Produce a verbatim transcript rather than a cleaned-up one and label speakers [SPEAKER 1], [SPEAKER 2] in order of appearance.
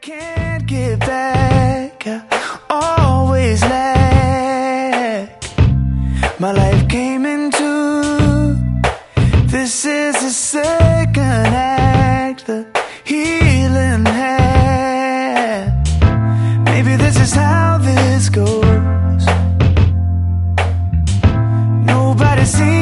[SPEAKER 1] can't get back, I always lack. My life came into, this is the second act, the healing hand. Maybe this is how this goes. Nobody seems